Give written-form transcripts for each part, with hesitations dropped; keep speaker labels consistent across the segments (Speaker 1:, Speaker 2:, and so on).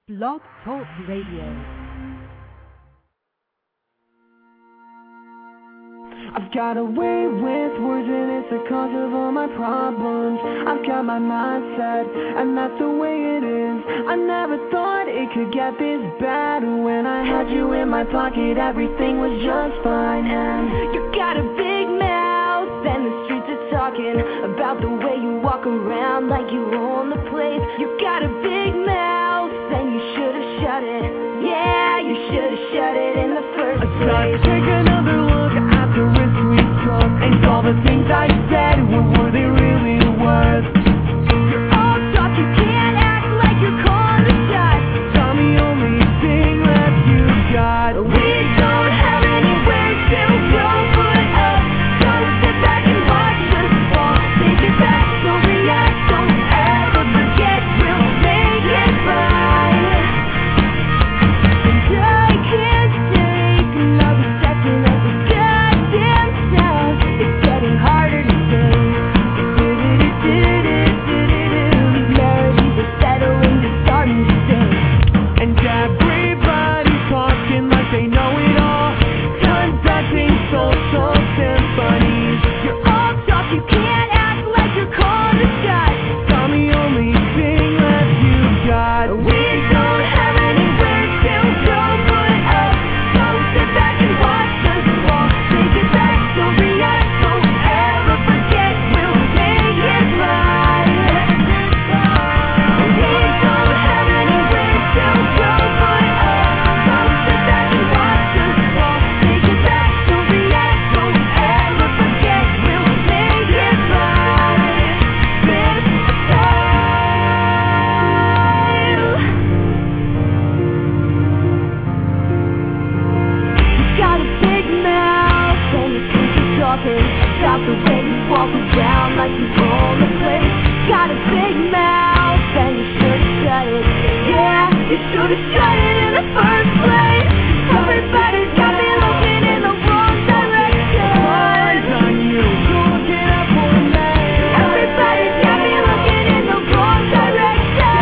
Speaker 1: Blog Talk Radio.
Speaker 2: I've got a way with words and it's the cause of all my problems. I've got my mindset and that's the way it is. I never thought it could get this bad. When I had you in my pocket everything was just fine. And you got a big mouth and the streets are talking about the way you walk around like you own the place. You got a big mouth and you should have shut it. Yeah, you should have shut it in the first place. Take another look at the risk we took, and all the things I said, what were they really worth? You're all talk, you can't act like you're calling the shots. Tell me only thing left you got. We don't have anywhere to go but up. So sit back and watch us fall. Take it back, don't react, don't ever forget, we'll make it right. And I can't take another second of this goddamn sound. It's getting harder to say. These melodies are settling, they're starting to sing. And everybody's talking like they know it all. Conducting social symphonies. You're all talk, you can't act like you're calling the shots. Tell me only thing left you got. We don't have anywhere to go but up. So sit back and watch us fall. Take it back, don't react, don't ever forget, we'll make it right. We don't have anywhere to go but up. So sit back and watch us fall. Take it back, don't react, don't ever forget, we'll make it right. This you got a big mouth and the streets are talking about the way you walk around like you own the place. Got a big mouth and you should have shut it. Yeah, you should have shut it in the first place. Everybody's got me looking in the wrong direction. Eyes on you, looking up for me. Everybody's got me looking in the wrong direction.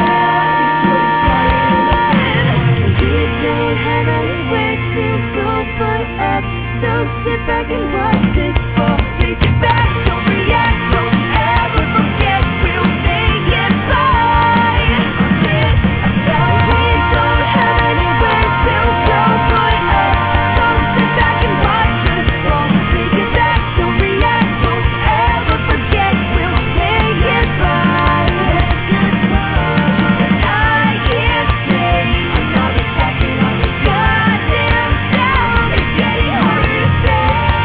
Speaker 2: We don't have anywhere to go but up. So sit back and watch this fall. Take it back, don't react, don't ever forget, we'll make it right. We don't have anywhere to go but up. So sit back and watch us fall. Take it back, don't react, don't ever forget, we'll make it right. I can't stay another second on this goddamn sound. It's getting harder to say.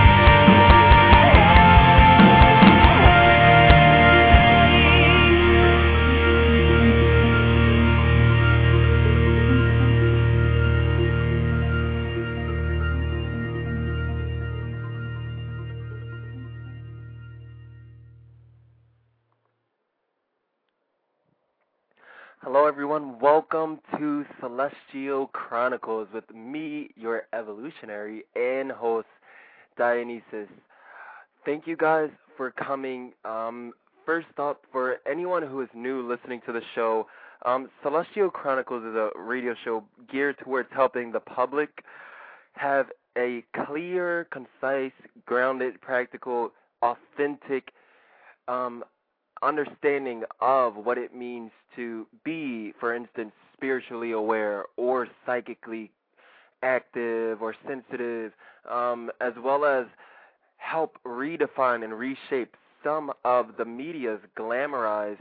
Speaker 3: Hello, everyone. Welcome to Celestial Chronicles with me, your evolutionary and host, Dionysus. Thank you guys for coming. First up, for anyone who is new listening to the show, Celestial Chronicles is a radio show geared towards helping the public have a clear, concise, grounded, practical, authentic understanding of what it means to be, for instance, spiritually aware or psychically active or sensitive, as well as help redefine and reshape some of the media's glamorized,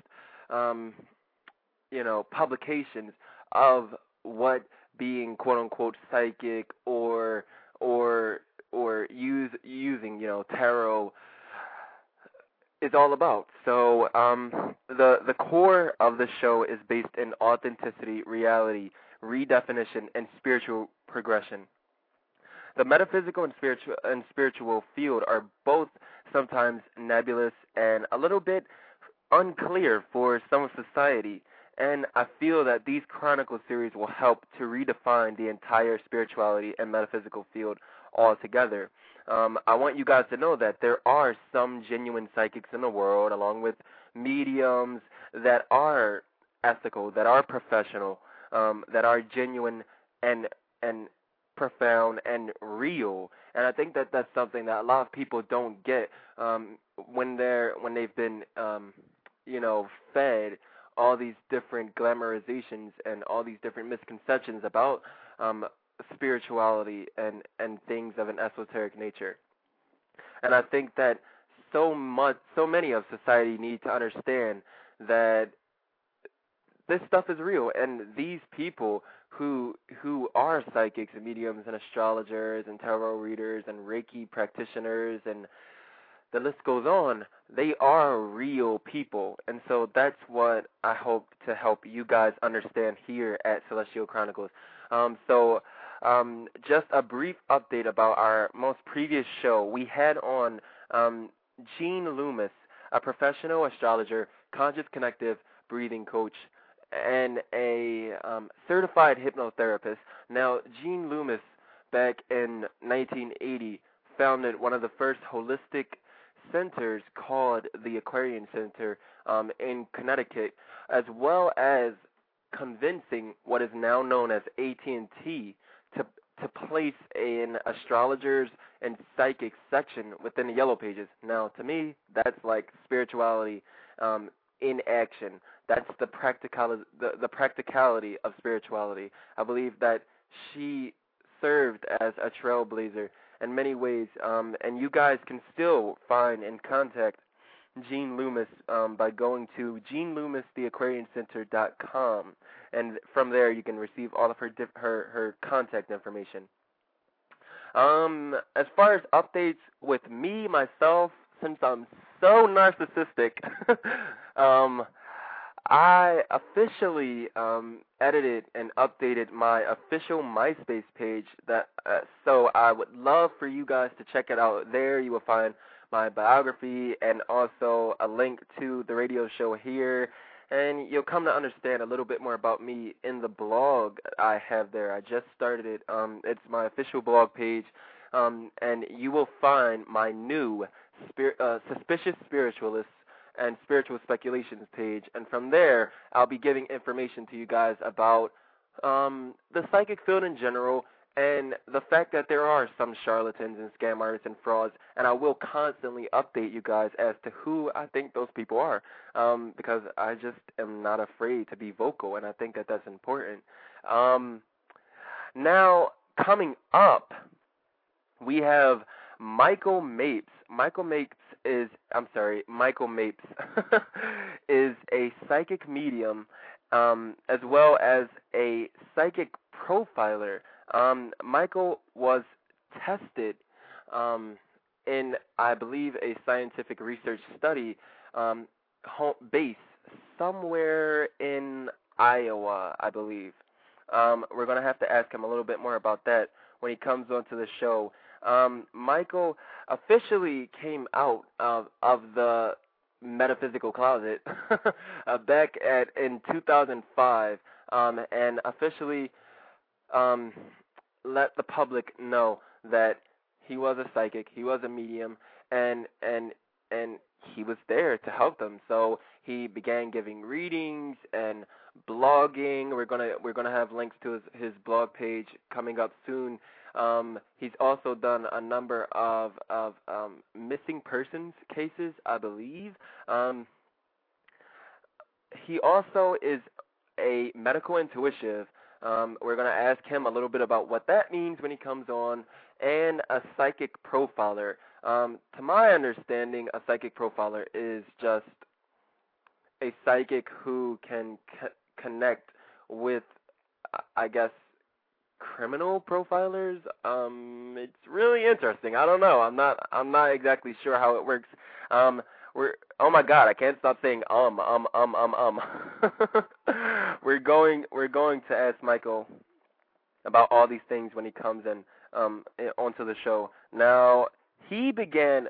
Speaker 3: publications of what being quote unquote psychic or using tarot is all about. So the core of the show is based in authenticity, reality, redefinition, and spiritual progression. The metaphysical and spiritual field are both sometimes nebulous and a little bit unclear for some of society, and I feel that these Chronicle series will help to redefine the entire spirituality and metaphysical field altogether. I want you guys to know that there are some genuine psychics in the world, along with mediums that are ethical, that are professional, that are genuine and profound and real. And I think that that's something that a lot of people don't get when they've been fed all these different glamorizations and all these different misconceptions about spirituality and things of an esoteric nature. And I think that so many of society need to understand that this stuff is real, and these people who are psychics and mediums and astrologers and tarot readers and Reiki practitioners, and the list goes on, they are real people. And so that's what I hope to help you guys understand here at Celestial Chronicles. Just a brief update about our most previous show. We had on Jean Loomis, a professional astrologer, conscious connective breathing coach, and a certified hypnotherapist. Now, Jean Loomis, back in 1980, founded one of the first holistic centers called the Aquarian Center in Connecticut, as well as convincing what is now known as AT&T to place an astrologers and psychics section within the Yellow Pages. Now, to me, that's like spirituality in action. That's the practicality of spirituality. I believe that she served as a trailblazer in many ways, and you guys can still find and contact Jean Loomis by going to JeanLoomisTheAquarianCenter.com, and from there you can receive all of her contact information. As far as updates with me, myself, since I'm so narcissistic, I officially edited and updated my official MySpace page. So I would love for you guys to check it out. There you will find my biography and also a link to the radio show here. And you'll come to understand a little bit more about me in the blog I have there. I just started it. It's my official blog page. And you will find my new Suspicious Spiritualists and Spiritual Speculations page. And from there, I'll be giving information to you guys about the psychic field in general, and the fact that there are some charlatans and scam artists and frauds, and I will constantly update you guys as to who I think those people are, because I just am not afraid to be vocal, and I think that that's important. Now, coming up, we have Michael Mapes. Michael Mapes is a psychic medium, as well as a psychic profiler. Michael was tested in, I believe, a scientific research study based somewhere in Iowa, I believe. We're going to have to ask him a little bit more about that when he comes onto the show. Michael officially came out of the metaphysical closet back in 2005, and officially let the public know that he was a psychic, he was a medium, and he was there to help them. So he began giving readings and blogging. We're gonna have links to his blog page coming up soon. He's also done a number of missing persons cases, I believe. He also is a medical intuitive. We're going to ask him a little bit about what that means when he comes on, and a psychic profiler. To my understanding, a psychic profiler is just a psychic who can connect with, I guess, criminal profilers. It's really interesting. I don't know. I'm not exactly sure how it works. Oh my God, I can't stop saying We're going to ask Michael about all these things when he comes in onto the show. Now, he began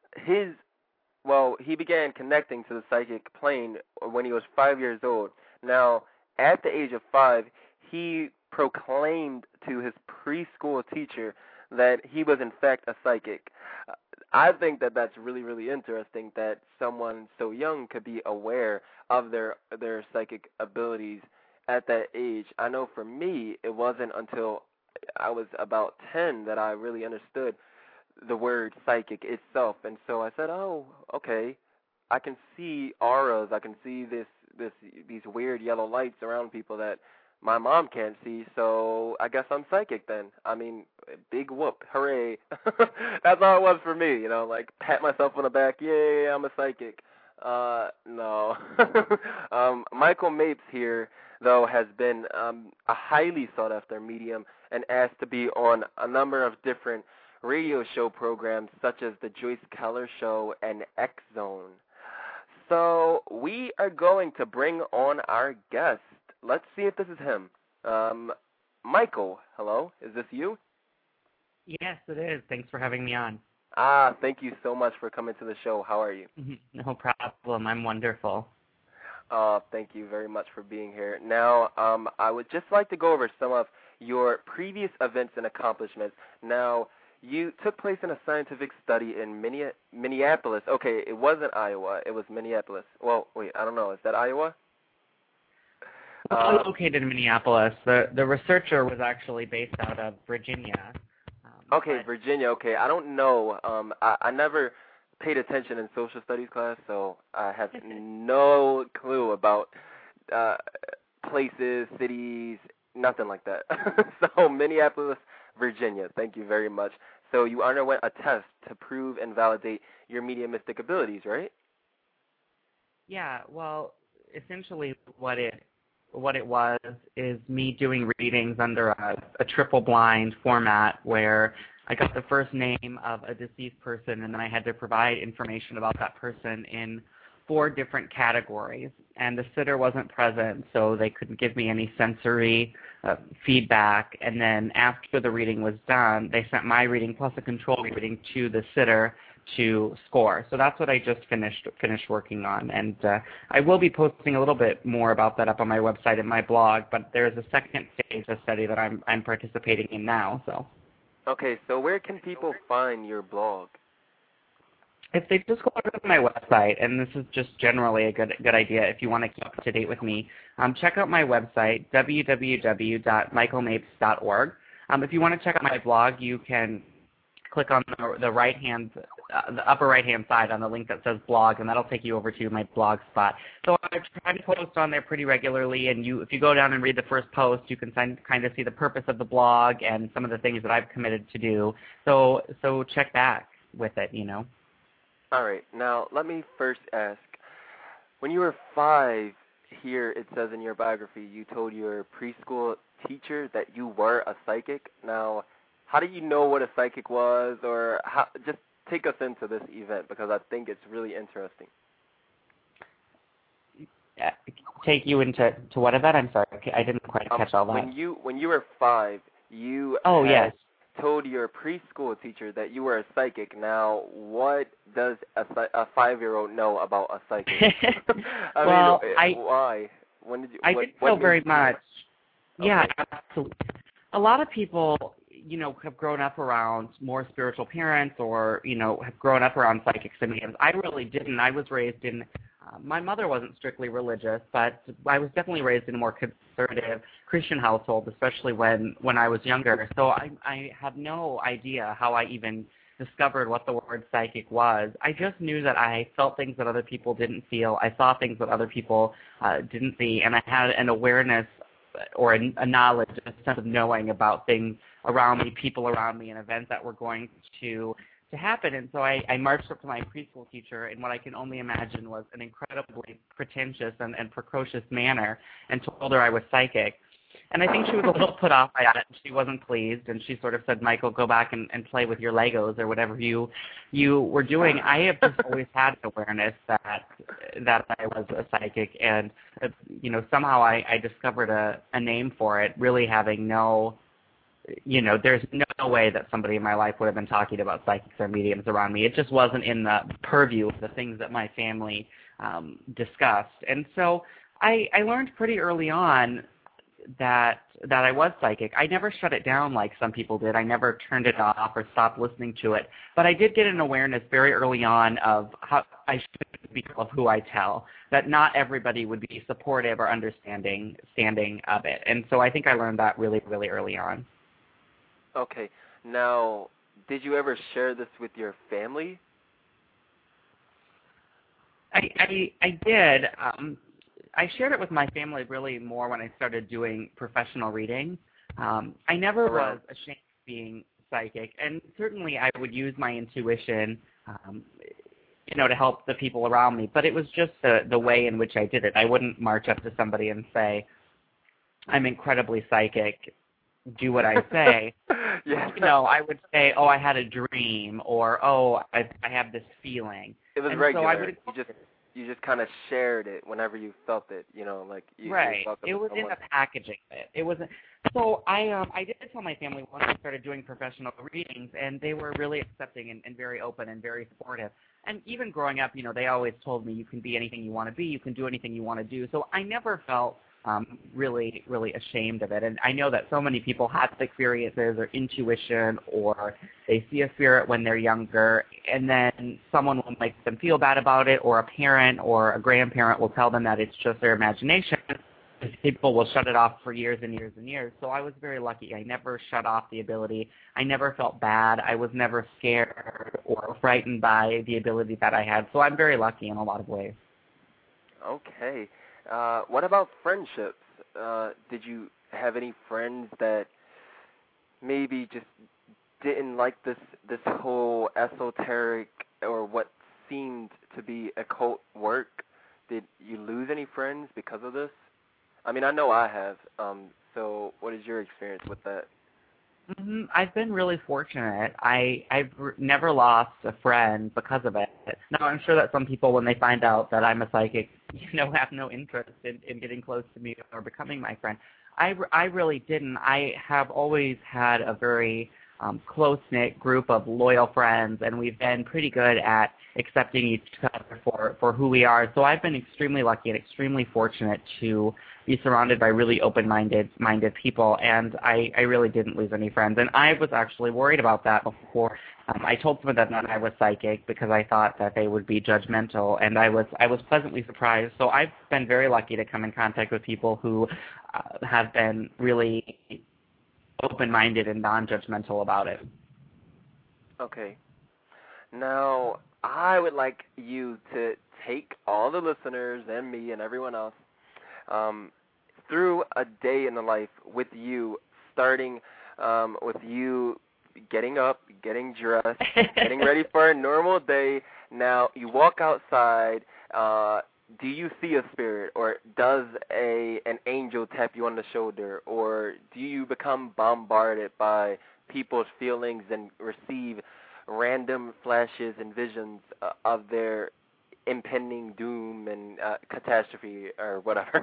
Speaker 3: connecting to the psychic plane when he was 5 years old. Now, at the age of 5, he proclaimed to his preschool teacher that he was in fact a psychic. I think that that's really, really interesting that someone so young could be aware of their psychic abilities at that age. I know for me, it wasn't until I was about 10 that I really understood the word psychic itself. And so I said, oh, okay, I can see auras. I can see these weird yellow lights around people that my mom can't see, so I guess I'm psychic then. I mean, big whoop, hooray. That's all it was for me, like pat myself on the back, yay, I'm a psychic. No. Michael Mapes here, though, has been a highly sought-after medium and asked to be on a number of different radio show programs such as The Joyce Keller Show and X Zone. So we are going to bring on our guest. Let's see if this is him. Michael, hello, is this you?
Speaker 1: Yes, it is. Thanks for having me on.
Speaker 3: Thank you so much for coming to the show. How are you?
Speaker 1: No problem. I'm wonderful.
Speaker 3: Thank you very much for being here. Now, I would just like to go over some of your previous events and accomplishments. Now, you took place in a scientific study in Minneapolis. Okay, it wasn't Iowa. It was Minneapolis. Well, wait, I don't know. Is that Iowa?
Speaker 1: Located in Minneapolis. The researcher was actually based out of Virginia.
Speaker 3: Okay, Virginia. Okay, I don't know. I never paid attention in social studies class, so I have no clue about places, cities, nothing like that. So Minneapolis, Virginia. Thank you very much. So you underwent a test to prove and validate your mediumistic abilities, right?
Speaker 1: Yeah. Well, essentially, what it was is me doing readings under a triple blind format where I got the first name of a deceased person and then I had to provide information about that person in 4 different categories. And the sitter wasn't present, so they couldn't give me any sensory feedback. And then after the reading was done, they sent my reading plus a control reading to the sitter to score. So that's what I just finished working on, and I will be posting a little bit more about that up on my website and my blog. But there's a second stage of study that I'm participating in now. So.
Speaker 3: Okay, so where can people find your blog?
Speaker 1: If they just go to my website, and this is just generally a good idea if you want to keep up to date with me, check out my website, www.michaelmapes.org. If you want to check out my blog, you can click on the the upper right-hand side on the link that says blog, and that'll take you over to my blog spot. So I try to post on there pretty regularly, and if you go down and read the first post, you can kind of see the purpose of the blog and some of the things that I've committed to do. So check back with it,
Speaker 3: All right. Now, let me first ask, when you were 5, here it says in your biography, you told your preschool teacher that you were a psychic. Now, how did you know what a psychic was, or just take us into this event, because I think it's really interesting.
Speaker 1: Take you into what event? I'm sorry, I didn't quite catch all that.
Speaker 3: When you were 5, you
Speaker 1: yes.
Speaker 3: told your preschool teacher that you were a psychic. Now, what does a 5-year-old know about a psychic? Why? When did you?
Speaker 1: I didn't know very much. Okay. Yeah, absolutely. A lot of people, have grown up around more spiritual parents, or have grown up around psychics and mediums. I really didn't. I was raised in. My mother wasn't strictly religious, but I was definitely raised in a more conservative Christian household, especially when I was younger. So I have no idea how I even discovered what the word psychic was. I just knew that I felt things that other people didn't feel. I saw things that other people didn't see, and I had an awareness or a knowledge, a sense of knowing about things around me, people around me, and events that were going to happen. And so I marched up to my preschool teacher in what I can only imagine was an incredibly pretentious and precocious manner, and told her I was psychic. And I think she was a little put off by it. She wasn't pleased, and she sort of said, Michael, go back and play with your Legos or whatever you were doing. I have just always had an awareness that I was a psychic, and somehow I discovered a name for it, really having no, there's no way that somebody in my life would have been talking about psychics or mediums around me. It just wasn't in the purview of the things that my family discussed. And so I learned pretty early on that I was psychic. I never shut it down like some people did. I never turned it off or stopped listening to it. But I did get an awareness very early on of how I should because of who I tell, that not everybody would be supportive or understanding of it. And so I think I learned that really, really early on.
Speaker 3: Okay. Now, did you ever share this with your family?
Speaker 1: I did. I shared it with my family really more when I started doing professional reading. I never was ashamed of being psychic, and certainly I would use my intuition, to help the people around me. But it was just the way in which I did it. I wouldn't march up to somebody and say, "I'm incredibly psychic. Do what I say."
Speaker 3: Yeah.
Speaker 1: I would say, "Oh, I had a dream," or "Oh, I have this feeling."
Speaker 3: It was
Speaker 1: and
Speaker 3: regular.
Speaker 1: So I would,
Speaker 3: you just kind of shared it whenever you felt it. Like you
Speaker 1: right.
Speaker 3: felt
Speaker 1: It was in the packaging of it. It wasn't. So I did tell my family once I started doing professional readings, and they were really accepting and very open and very supportive. And even growing up, they always told me you can be anything you want to be, you can do anything you want to do. So I never felt really, really ashamed of it. And I know that so many people have experiences or intuition, or they see a spirit when they're younger, and then someone will make them feel bad about it, or a parent or a grandparent will tell them that it's just their imagination. People will shut it off for years and years and years. So I was very lucky. I never shut off the ability. I never felt bad. I was never scared or frightened by the ability that I had. So I'm very lucky in a lot of ways.
Speaker 3: Okay. What about friendships? Did you have any friends that maybe just didn't like this whole esoteric or what seemed to be occult work? Did you lose any friends because of this? I mean, I know I have. So what is your experience with that?
Speaker 1: I've been really fortunate. I've never lost a friend because of it. Now, I'm sure that some people, when they find out that I'm a psychic, have no interest in getting close to me or becoming my friend. I really didn't. I have always had a very close-knit group of loyal friends, and we've been pretty good at accepting each other for who we are. So I've been extremely lucky and extremely fortunate to be surrounded by really open-minded people, and I really didn't lose any friends. And I was actually worried about that before. I told some of them that I was psychic because I thought that they would be judgmental, and I was pleasantly surprised. So I've been very lucky to come in contact with people who have been really open-minded and non-judgmental about it.
Speaker 3: Okay. Now, I would like you to take all the listeners and me and everyone else through a day in the life with you, starting with you getting up, getting dressed, getting ready for a normal day. Now, you walk outside. Do you see a spirit, or does an angel tap you on the shoulder, or do you become bombarded by people's feelings and receive random flashes and visions of their impending doom and catastrophe or whatever?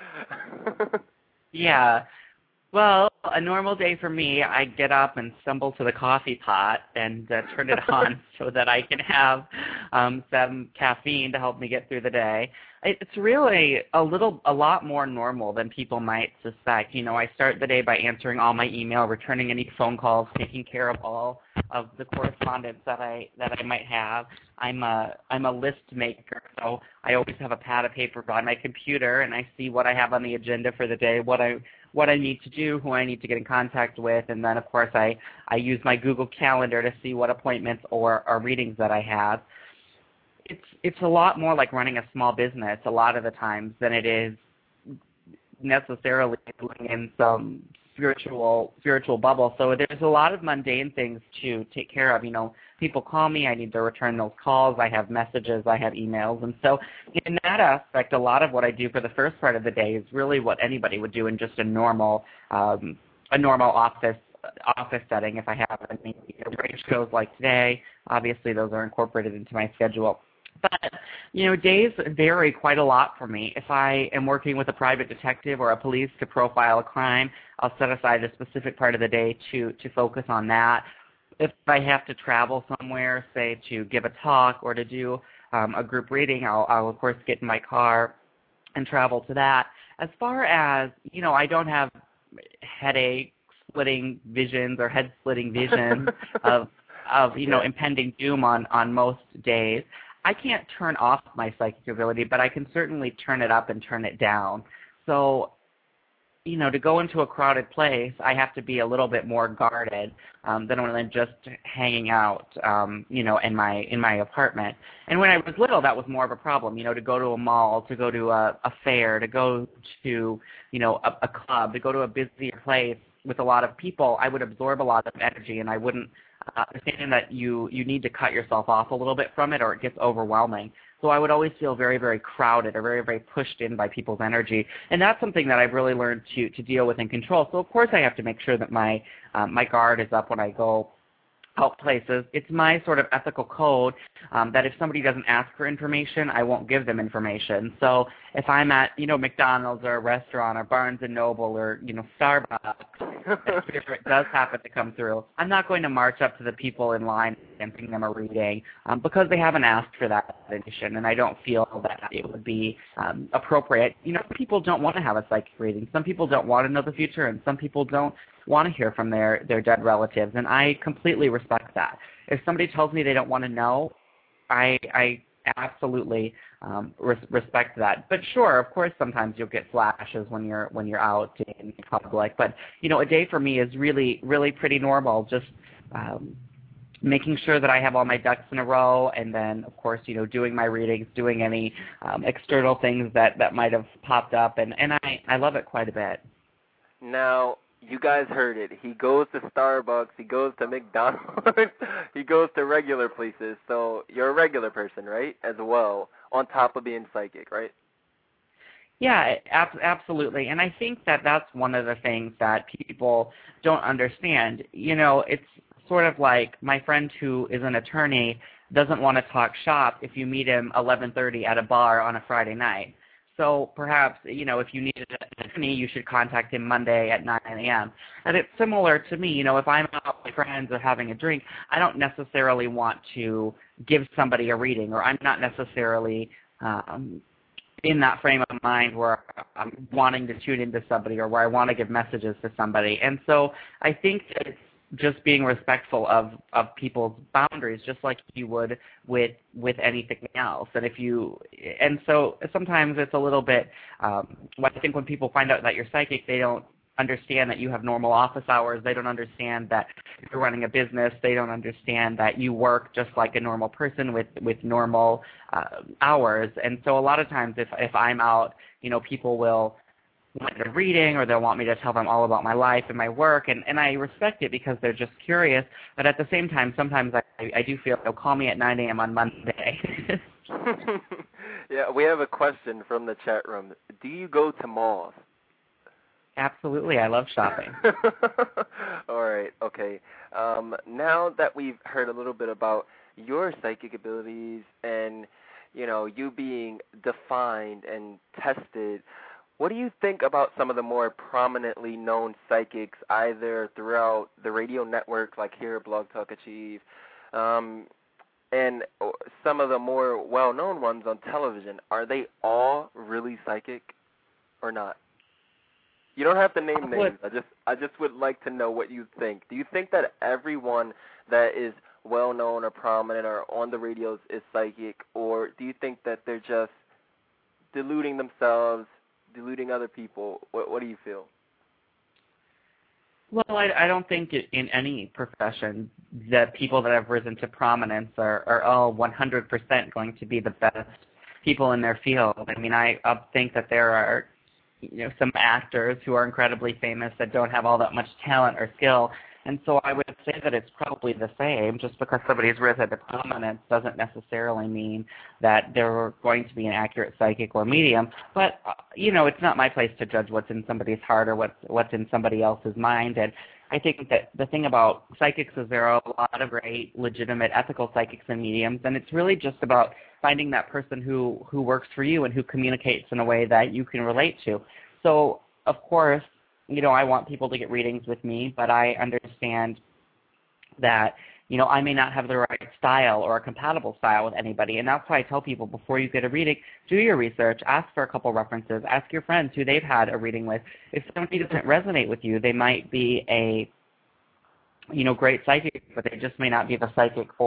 Speaker 1: Yeah. Well, a normal day for me, I get up and stumble to the coffee pot and turn it on so that I can have some caffeine to help me get through the day. It's really a lot more normal than people might suspect. I start the day by answering all my email, returning any phone calls, taking care of all of the correspondence that I might have. I'm a list maker, so I always have a pad of paper on my computer, and I see what I have on the agenda for the day, what I need to do, who I need to get in contact with, and then of course I use my Google Calendar to see what appointments or readings that I have. It's a lot more like running a small business a lot of the times than it is necessarily living in some spiritual bubble. So there's a lot of mundane things to take care of. People call me, I need to return those calls, I have messages, I have emails, and so in that aspect, a lot of what I do for the first part of the day is really what anybody would do in just a normal office setting. If I have any break shows like today, obviously those are incorporated into my schedule. But, days vary quite a lot for me. If I am working with a private detective or a police to profile a crime, I'll set aside a specific part of the day to focus on that. If I have to travel somewhere, say to give a talk or to do a group reading, I'll of course get in my car and travel to that. As far as, I don't have headache-splitting visions or head-splitting visions of impending doom on most days. I can't turn off my psychic ability, but I can certainly turn it up and turn it down. So, to go into a crowded place, I have to be a little bit more guarded than when I'm just hanging out, in my apartment. And when I was little, that was more of a problem. To go to a mall, to go to a fair, to go to, a club, to go to a busier place with a lot of people, I would absorb a lot of energy, and I wouldn't understand that you need to cut yourself off a little bit from it, or it gets overwhelming. So I would always feel very, very crowded or very, very pushed in by people's energy. And that's something that I've really learned to deal with and control. So, of course, I have to make sure that my guard is up when I go out places. It's my sort of ethical code that if somebody doesn't ask for information, I won't give them information. So if I'm at, McDonald's or a restaurant or Barnes & Noble or, Starbucks, if spirit does happen to come through, I'm not going to march up to the people in line and bring them a reading because they haven't asked for that information, and I don't feel that it would be appropriate. People don't want to have a psychic reading. Some people don't want to know the future, and some people don't want to hear from their dead relatives, and I completely respect that. If somebody tells me they don't want to know, I absolutely respect that. But sure, of course, sometimes you'll get flashes when you're out in public. But a day for me is really, really pretty normal. Just making sure that I have all my ducks in a row, and then, of course, doing my readings, doing any external things that might have popped up, and I love it quite a bit.
Speaker 3: Now, you guys heard it. He goes to Starbucks. He goes to McDonald's. He goes to regular places. So you're a regular person, right, as well, on top of being psychic, right?
Speaker 1: Yeah, absolutely. And I think that that's one of the things that people don't understand. It's sort of like my friend who is an attorney doesn't want to talk shop if you meet him 11:30 at a bar on a Friday night. So perhaps, if you need an attorney, you should contact him Monday at 9 a.m. And it's similar to me. If I'm out with friends or having a drink, I don't necessarily want to give somebody a reading, or I'm not necessarily in that frame of mind where I'm wanting to tune into somebody or where I want to give messages to somebody. And so I think that it's just being respectful of people's boundaries, just like you would with anything else. And so sometimes it's a little bit, I think when people find out that you're psychic, they don't understand that you have normal office hours. They don't understand that you're running a business. They don't understand that you work just like a normal person with normal hours. And so a lot of times if I'm out, people will want a reading, or they'll want me to tell them all about my life and my work, and I respect it because they're just curious. But at the same time, sometimes I do feel they'll call me at 9 a.m. on Monday.
Speaker 3: Yeah, we have a question from the chat room. Do you go to malls?
Speaker 1: Absolutely. I love shopping.
Speaker 3: All right. Okay. Now that we've heard a little bit about your psychic abilities and, you being defined and tested, what do you think about some of the more prominently known psychics, either throughout the radio networks like here at Blog Talk Achieve, and some of the more well-known ones on television? Are they all really psychic or not? You don't have to name names. I just would like to know what you think. Do you think that everyone that is well-known or prominent or on the radios is psychic, or do you think that they're just deluding themselves, deluding other people? What do you feel?
Speaker 1: Well, I don't think in any profession that people that have risen to prominence are all 100% going to be the best people in their field. I mean, I think that there are some actors who are incredibly famous that don't have all that much talent or skill. And so I would say that it's probably the same. Just because somebody's risen to prominence doesn't necessarily mean that they're going to be an accurate psychic or medium. But, it's not my place to judge what's in somebody's heart or what's in somebody else's mind. And I think that the thing about psychics is there are a lot of great, legitimate, ethical psychics and mediums, and it's really just about finding that person who works for you and who communicates in a way that you can relate to. So, of course, I want people to get readings with me, but I understand that, I may not have the right style or a compatible style with anybody. And that's why I tell people before you get a reading, do your research, ask for a couple references, ask your friends who they've had a reading with. If somebody doesn't resonate with you, they might be a, great psychic, but they just may not be the psychic for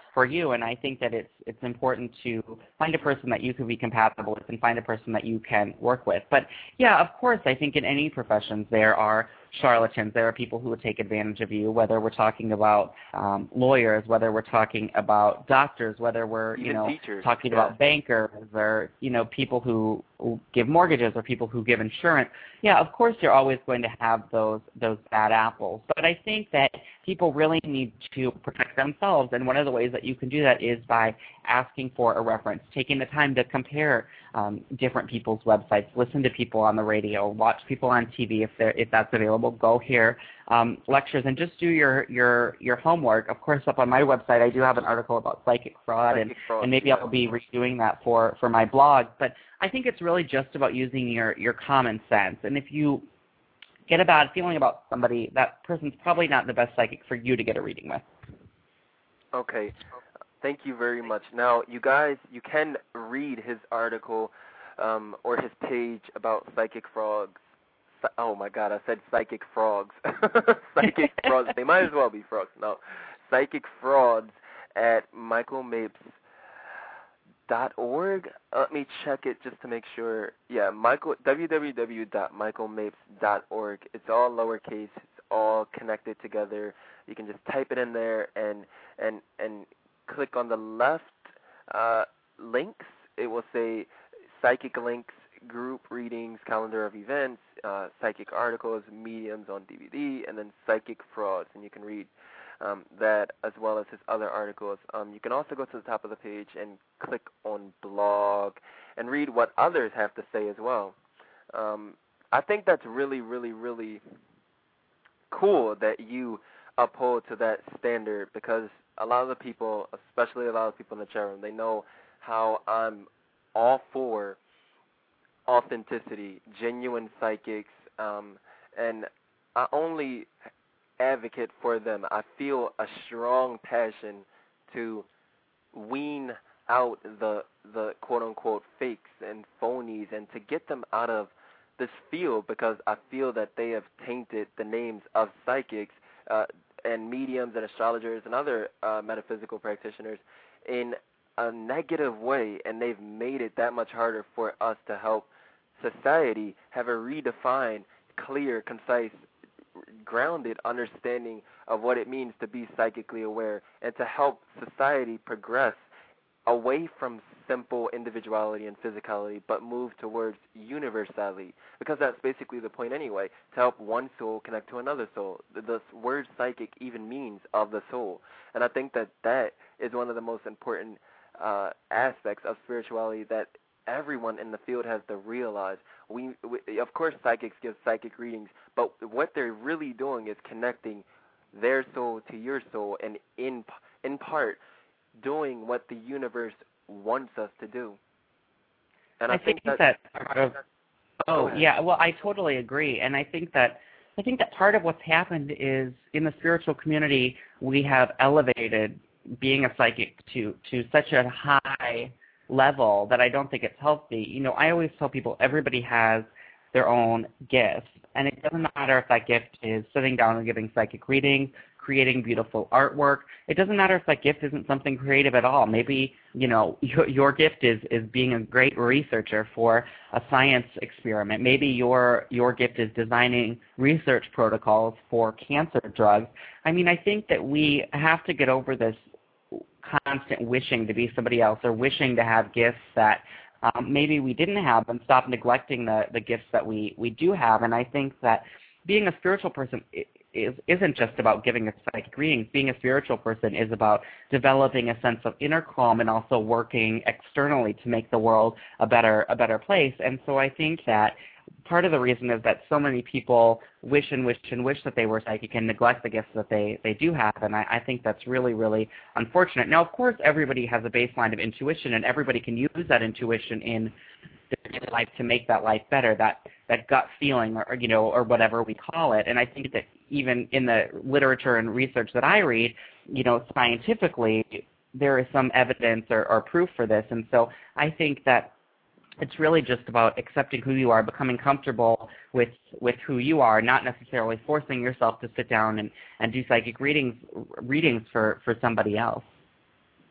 Speaker 1: for you. And I think that it's important to find a person that you can be compatible with and find a person that you can work with. But yeah, of course, I think in any professions there are charlatans. There are people who would take advantage of you, whether we're talking about lawyers, whether we're talking about doctors, whether we're
Speaker 3: teachers,
Speaker 1: talking about bankers, or people who give mortgages or people who give insurance. Yeah, of course you're always going to have those bad apples. But I think that people really need to protect themselves, and one of the ways that you can do that is by asking for a reference, taking the time to compare different people's websites, listen to people on the radio, watch people on TV if that's available, go hear lectures, and just do your homework. Of course, up on my website, I do have an article about psychic fraud, and maybe I'll be redoing that for my blog. But I think it's really just about using your common sense. And if you get a bad feeling about somebody, that person's probably not the best psychic for you to get a reading with.
Speaker 3: Okay. Thank you very much. Now, you guys, you can read his article or his page about psychic frogs. Oh, my God, I said psychic frogs. Psychic frogs. They might as well be frogs. No. Psychic frauds at michaelmapes.org. Let me check it just to make sure. Yeah, www.michaelmapes.org. It's all lowercase. It's all connected together. You can just type it in there and click on the left links. It will say psychic links, group readings, calendar of events, psychic articles, mediums on DVD, and then psychic frauds. And you can read that as well as his other articles. You can also go to the top of the page and click on blog and read what others have to say as well. I think that's really, really, really cool that you uphold to that standard, because a lot of the people, especially a lot of people in the chat room, they know how I'm all for authenticity, genuine psychics, and I only advocate for them. I feel a strong passion to wean out the quote-unquote fakes and phonies and to get them out of this field, because I feel that they have tainted the names of psychics and mediums and astrologers and other metaphysical practitioners in a negative way, and they've made it that much harder for us to help society have a redefined, clear, concise, grounded understanding of what it means to be psychically aware, and to help society progress away from simple individuality and physicality, but move towards universality, because that's basically the point anyway, to help one soul connect to another soul. The word psychic even means of the soul, and I think that is one of the most important aspects of spirituality that everyone in the field has to realize. We of course, psychics give psychic readings, but what they're really doing is connecting their soul to your soul, and in part doing what the universe wants us to do. And I think that
Speaker 1: part of, yeah, well, I totally agree, and I think that part of what's happened is in the spiritual community we have elevated being a psychic to such a high level that I don't think it's healthy. I always tell people everybody has their own gifts, and it doesn't matter if that gift is sitting down and giving psychic readings, creating beautiful artwork. It doesn't matter if that gift isn't something creative at all. Maybe, your gift is being a great researcher for a science experiment. Maybe your gift is designing research protocols for cancer drugs. I mean, I think that we have to get over this constant wishing to be somebody else, or wishing to have gifts that maybe we didn't have, and stop neglecting the gifts that we do have. And I think that being a spiritual person isn't just about giving a psychic readings. Being a spiritual person is about developing a sense of inner calm and also working externally to make the world a better place. And so I think that part of the reason is that so many people wish and wish and wish that they were psychic and neglect the gifts that they do have, and I think that's really, really unfortunate. Now, of course, everybody has a baseline of intuition, and everybody can use that intuition in their life to make that life better, that gut feeling, or whatever we call it. And I think that even in the literature and research that I read, scientifically, there is some evidence or proof for this. And so I think that it's really just about accepting who you are, becoming comfortable with who you are, not necessarily forcing yourself to sit down and do psychic readings for somebody else.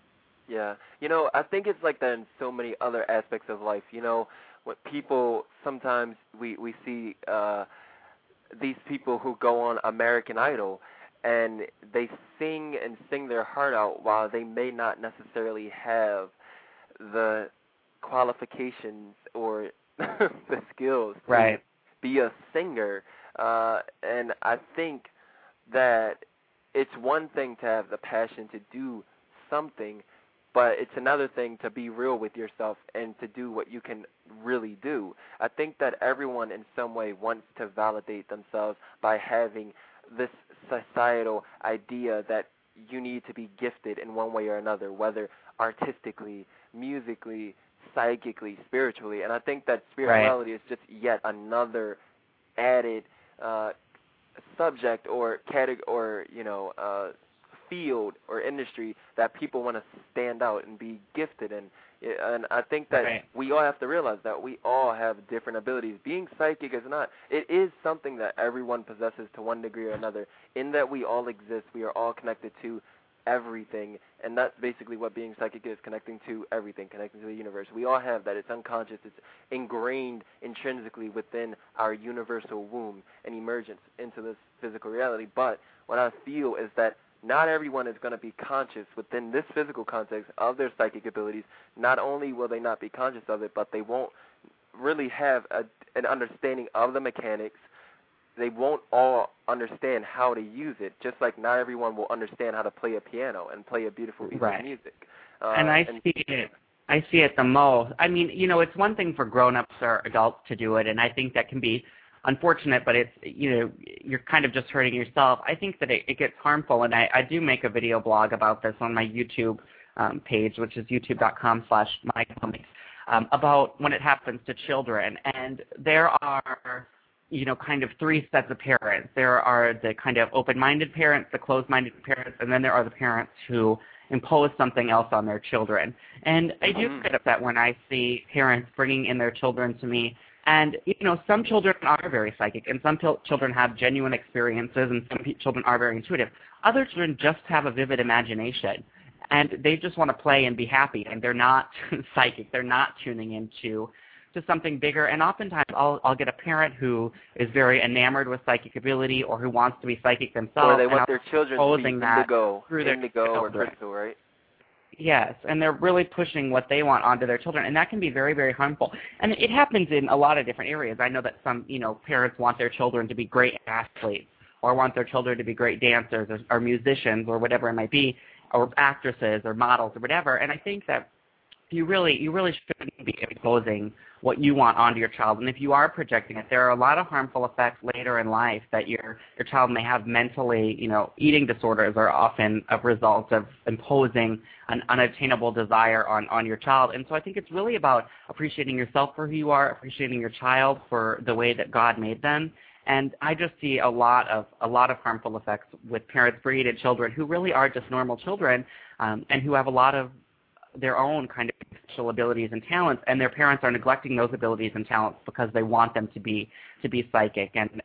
Speaker 3: Yeah. I think it's like that in so many other aspects of life. What people sometimes we see these people who go on American Idol and they sing their heart out while they may not necessarily have the qualifications or the skills to be a singer. And I think that it's one thing to have the passion to do something, but it's another thing to be real with yourself and to do what you can really do. I think that everyone in some way wants to validate themselves by having this societal idea that you need to be gifted in one way or another, whether artistically, musically, psychically, spiritually. And I think that spirituality is just yet another added subject or field or industry that people want to stand out and be gifted in. And I think that we all have to realize that we all have different abilities. Being psychic is not. It is something that everyone possesses to one degree or another, in that we all exist. We are all connected to everything, and that's basically what being psychic is, connecting to everything, connecting to the universe. We all have that. It's unconscious. It's ingrained intrinsically within our universal womb and emergence into this physical reality. But what I feel is that not everyone is going to be conscious within this physical context of their psychic abilities. Not only will they not be conscious of it, but they won't really have an understanding of the mechanics. They won't all understand how to use it, just like not everyone will understand how to play a piano and play a beautiful piece of music.
Speaker 1: And I see it the most. I mean, it's one thing for grown-ups or adults to do it, and I think that can be unfortunate, but it's, you're kind of just hurting yourself. I think that it gets harmful, and I do make a video blog about this on my YouTube page, which is youtube.com/mycomics, about when it happens to children. And there are, kind of three sets of parents. There are the kind of open-minded parents, the closed-minded parents, and then there are the parents who impose something else on their children. And I do get upset when I see parents bringing in their children to me. And, some children are very psychic, and some children have genuine experiences, and some children are very intuitive. Other children just have a vivid imagination, and they just want to play and be happy, and they're not psychic. They're not tuning into something bigger. And oftentimes I'll get a parent who is very enamored with psychic ability or who wants to be psychic themselves.
Speaker 3: Or they want their children to be indigo or crystal, right?
Speaker 1: Yes, and they're really pushing what they want onto their children, and that can be very, very harmful. And it happens in a lot of different areas. I know that some, parents want their children to be great athletes or want their children to be great dancers or musicians or whatever it might be, or actresses or models or whatever. And I think that you really shouldn't be imposing what you want onto your child. And if you are projecting it, there are a lot of harmful effects later in life that your child may have mentally. Eating disorders are often a result of imposing an unattainable desire on your child. And so I think it's really about appreciating yourself for who you are, appreciating your child for the way that God made them. And I just see a lot of harmful effects with parents bringing in children who really are just normal children, and who have a lot of their own kind of special abilities and talents, and their parents are neglecting those abilities and talents because they want them to be psychic. And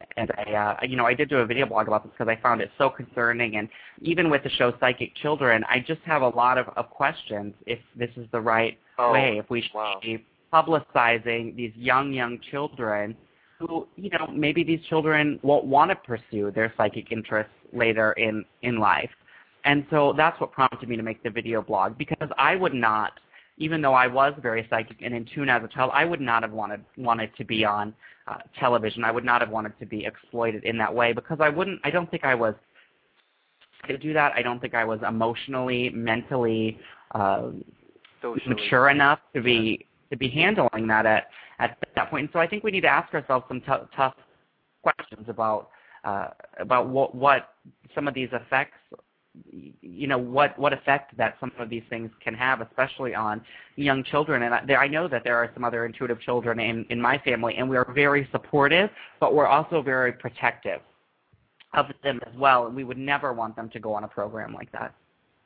Speaker 1: I did do a video blog about this because I found it so concerning. And even with the show Psychic Children, I just have a lot of questions if this is the right way, if we should be publicizing these young children who, maybe these children won't want to pursue their psychic interests later in life. And so that's what prompted me to make the video blog, because I would not, even though I was very psychic and in tune as a child, I would not have wanted to be on television. I would not have wanted to be exploited in that way, because I don't think I was to do that. I don't think I was emotionally, mentally mature enough to be handling that at that point. And so I think we need to ask ourselves some tough questions about what some of these effects, what effect that some of these things can have, especially on young children. And I know that there are some other intuitive children in my family, and we are very supportive, but we're also very protective of them as well, and we would never want them to go on a program like that.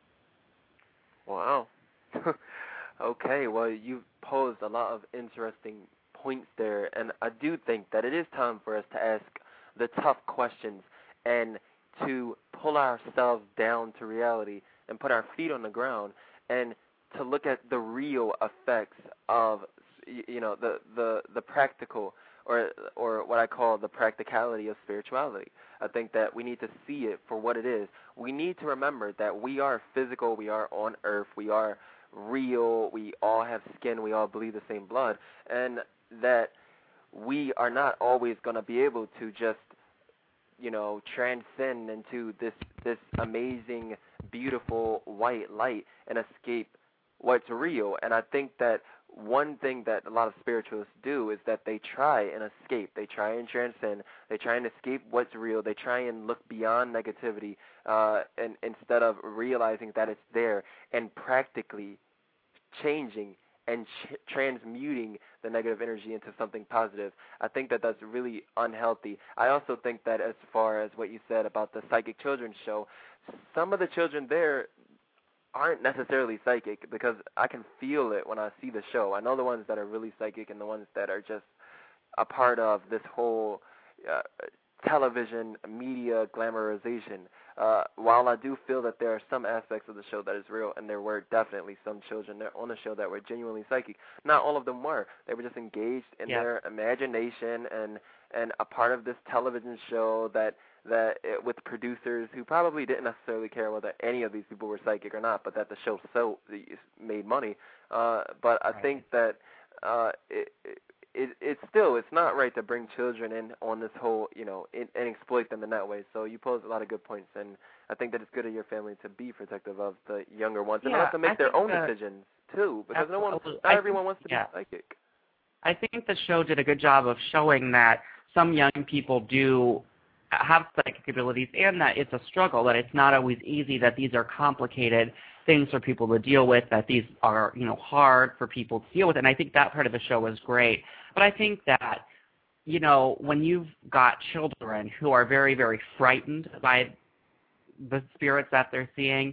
Speaker 3: Wow. Okay, well, you've posed a lot of interesting points there, and I do think that it is time for us to ask the tough questions and to pull ourselves down to reality and put our feet on the ground and to look at the real effects of, the practical, or what I call the practicality of spirituality. I think that we need to see it for what it is. We need to remember that we are physical, we are on earth, we are real, we all have skin, we all bleed the same blood, and that we are not always going to be able to just, transcend into this amazing, beautiful white light and escape what's real. And I think that one thing that a lot of spiritualists do is that they try and escape. They try and transcend. They try and escape what's real. They try and look beyond negativity, and instead of realizing that it's there and practically changing and transmuting the negative energy into something positive. I think that that's really unhealthy. I also think that as far as what you said about the Psychic Children's Show, some of the children there aren't necessarily psychic, because I can feel it when I see the show. I know the ones that are really psychic and the ones that are just a part of this whole television media glamorization. While I do feel that there are some aspects of the show that is real, and there were definitely some children there on the show that were genuinely psychic, not all of them were. They were just engaged in their imagination and a part of this television show with producers who probably didn't necessarily care whether any of these people were psychic or not, but that the show made money. But I think that it's not right to bring children in on this whole, and exploit them in that way. So you pose a lot of good points, and I think that it's good of your family to be protective of the younger ones, and they have to make their own decisions too, because not everyone wants to be psychic.
Speaker 1: I think the show did a good job of showing that some young people do have psychic abilities, and that it's a struggle, that it's not always easy, that these are complicated things for people to deal with, that these are, hard for people to deal with. And I think that part of the show was great. But I think that, when you've got children who are very, very frightened by the spirits that they're seeing,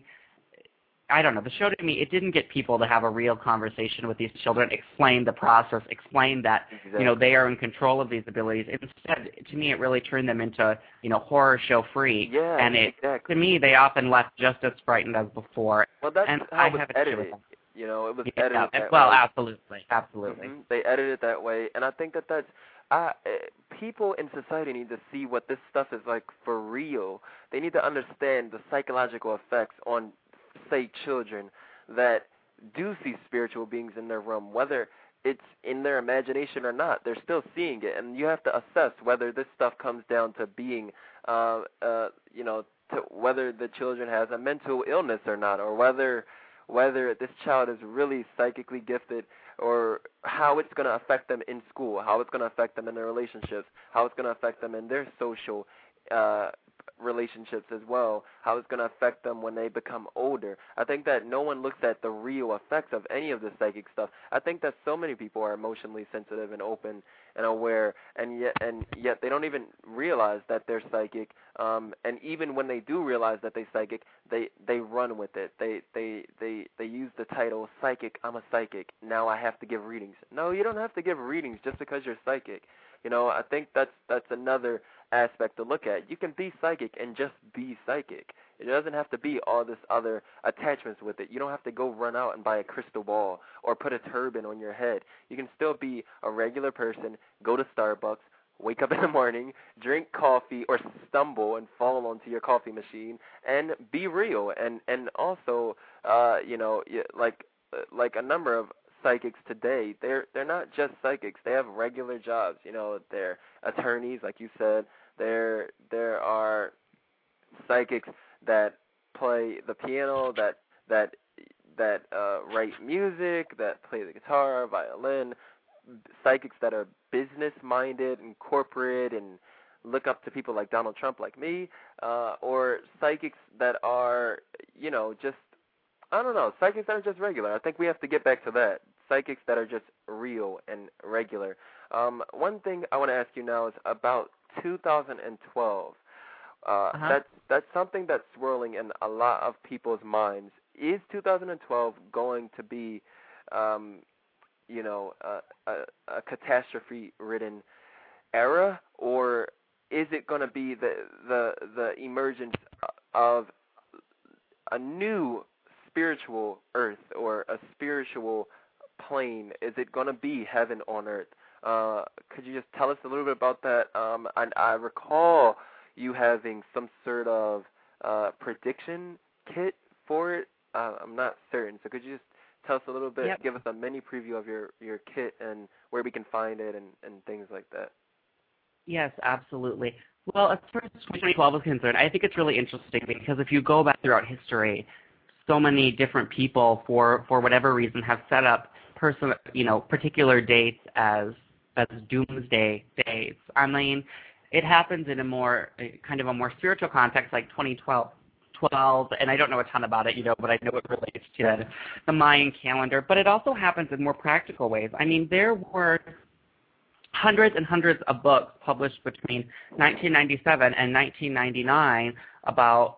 Speaker 1: I don't know, the show to me, it didn't get people to have a real conversation with these children, explain the process, explain that, they are in control of these abilities. Instead, to me, it really turned them into, horror show freak.
Speaker 3: Yeah,
Speaker 1: and to me, they often left just as frightened as before.
Speaker 3: Well, that's
Speaker 1: and
Speaker 3: how
Speaker 1: I
Speaker 3: it was
Speaker 1: have
Speaker 3: edited. It was edited that
Speaker 1: well,
Speaker 3: way.
Speaker 1: absolutely.
Speaker 3: Mm-hmm. They edited it that way, and I think that that's people in society need to see what this stuff is like for real. They need to understand the psychological effects on, say, children that do see spiritual beings in their room, whether it's in their imagination or not. They're still seeing it, and you have to assess whether this stuff comes down to being, to whether the children has a mental illness or not, or whether this child is really psychically gifted, or how it's going to affect them in school, how it's going to affect them in their relationships, how it's going to affect them in their social relationships as well, how it's going to affect them when they become older. I think that no one looks at the real effects of any of this psychic stuff. I think that so many people are emotionally sensitive and open and aware, and yet they don't even realize that they're psychic. And even when they do realize that they're psychic, they run with it. They use the title psychic. I'm a psychic. Now I have to give readings. No, you don't have to give readings just because you're psychic. I think that's another aspect to look at. You can be psychic and just be psychic. It doesn't have to be all this other attachments with it. You don't have to go run out and buy a crystal ball or put a turban on your head. You can still be a regular person, go to Starbucks, wake up in the morning, drink coffee, or stumble and fall onto your coffee machine, and be real. And also, like a number of psychics today, they're not just psychics. They have regular jobs. They're attorneys, like you said. There are psychics that play the piano, that write music, that play the guitar, violin. Psychics that are business-minded and corporate and look up to people like Donald Trump, like me, or psychics that are, just, I don't know, psychics that are just regular. I think we have to get back to that. Psychics that are just real and regular. One thing I want to ask you now is about 2012. That's something that's swirling in a lot of people's minds. Is 2012 going to be, a catastrophe-ridden era, or is it going to be the emergence of a new spiritual earth or a spiritual plane? Is it going to be heaven on earth? Could you just tell us a little bit about that? And I recall you having some sort of prediction kit for it. I'm not certain. So could you just tell us a little bit, give us a mini preview of your kit and where we can find it and things like that?
Speaker 1: Yes, absolutely. Well, as far as 2012 is concerned, I think it's really interesting because if you go back throughout history, so many different people, for whatever reason, have set up particular dates as doomsday dates. I mean, it happens in a more spiritual context, like 2012, and I don't know a ton about it, but I know it relates to the Mayan calendar. But it also happens in more practical ways. I mean, there were hundreds and hundreds of books published between 1997 and 1999 about,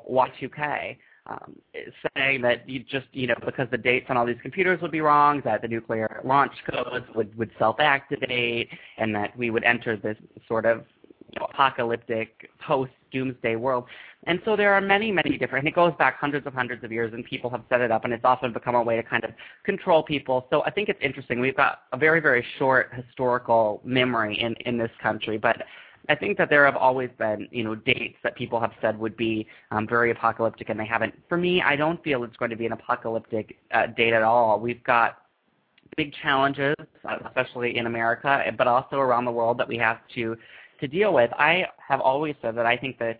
Speaker 1: Y2K, saying that because the dates on all these computers would be wrong, that the nuclear launch codes would self-activate, and that we would enter this sort of apocalyptic post-doomsday world. And so there are many, many different, and it goes back hundreds of years, and people have set it up, and it's often become a way to kind of control people. So I think it's interesting. We've got a very, very short historical memory in this country, but I think that there have always been, dates that people have said would be very apocalyptic, and they haven't. For me, I don't feel it's going to be an apocalyptic date at all. We've got big challenges, especially in America, but also around the world, that we have to deal with. I have always said that I think that,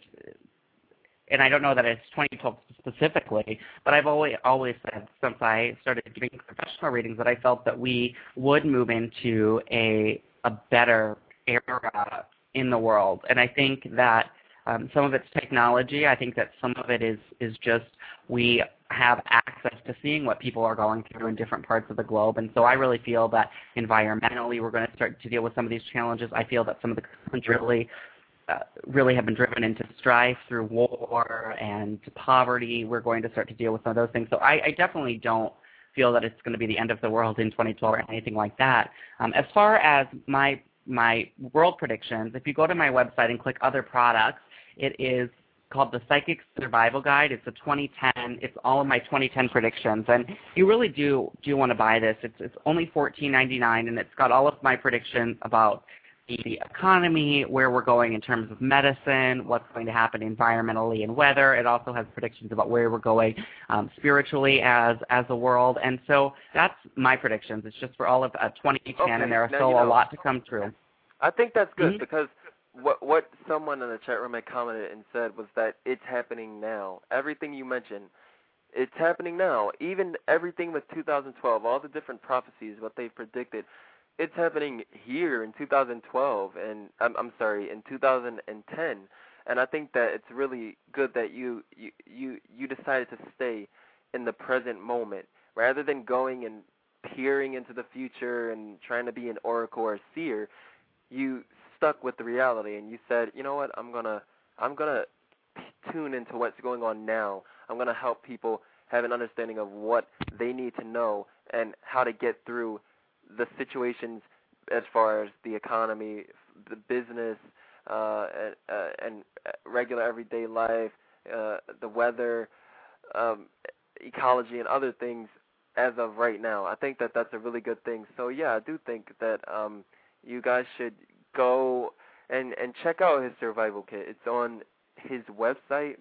Speaker 1: and I don't know that it's 2012 specifically, but I've always said since I started doing professional readings that I felt that we would move into a better era in the world. And I think that some of it's technology. I think that some of it is just we have access to seeing what people are going through in different parts of the globe. And so I really feel that environmentally we're going to start to deal with some of these challenges. I feel that some of the countries really have been driven into strife through war and poverty. We're going to start to deal with some of those things. So I definitely don't feel that it's going to be the end of the world in 2012 or anything like that. As far as my world predictions, if you go to my website and click other products, it is called the Psychic Survival Guide. It's it's all of my 2010 predictions, and you really do want to buy this. It's only $14.99, and it's got all of my predictions about the economy, where we're going in terms of medicine, what's going to happen environmentally and weather. It also has predictions about where we're going spiritually as a world. And so that's my predictions. It's just for all of 2010, okay, and there are still a lot to come through.
Speaker 3: I think that's good because what someone in the chat room had commented and said was that it's happening now. Everything you mentioned, it's happening now. Even everything with 2012, all the different prophecies, what they've predicted, it's happening here in 2012, and I'm sorry, in 2010. And I think that it's really good that you decided to stay in the present moment rather than going and peering into the future and trying to be an oracle or a seer. You stuck with the reality, and you said, you know what, I'm gonna tune into what's going on now. I'm gonna help people have an understanding of what they need to know and how to get through the situations as far as the economy, the business, and regular everyday life, the weather, ecology, and other things as of right now. I think that that's a really good thing. So, yeah, I do think that you guys should go and check out his survival kit. It's on his website,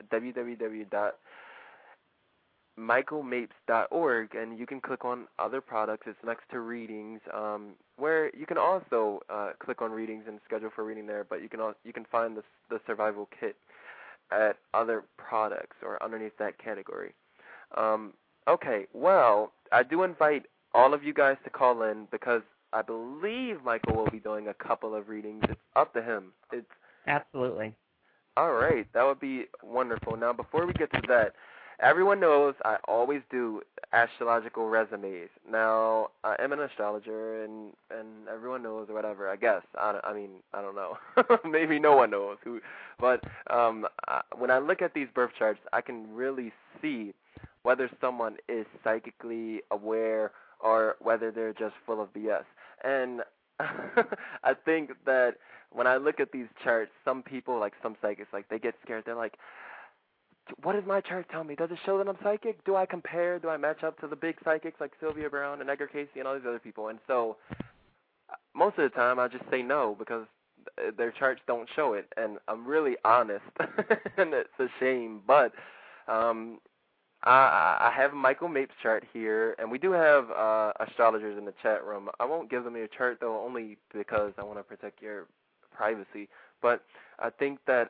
Speaker 3: www.michaelmapes.org, and you can click on other products. It's next to readings, where you can also click on readings and schedule for reading there, but you can find the survival kit at other products or underneath that category. Okay, well, I do invite all of you guys to call in because I believe Michael will be doing a couple of readings. It's up to him.
Speaker 1: Absolutely.
Speaker 3: All right, that would be wonderful. Now, before we get to that, everyone knows I always do astrological resumes. Now, I am an astrologer, and everyone knows or whatever, I guess. I mean, I don't know. Maybe no one knows. But when I look at these birth charts, I can really see whether someone is psychically aware or whether they're just full of BS. And I think that when I look at these charts, some people, like some psychics, like they get scared. They're like, what does my chart tell me? Does it show that I'm psychic? Do I compare? Do I match up to the big psychics like Sylvia Brown and Edgar Casey and all these other people? And so most of the time I just say no because their charts don't show it, and I'm really honest, and it's a shame. But I have Michael Mapes' chart here, and we do have astrologers in the chat room. I won't give them your chart, though, only because I want to protect your privacy. But I think that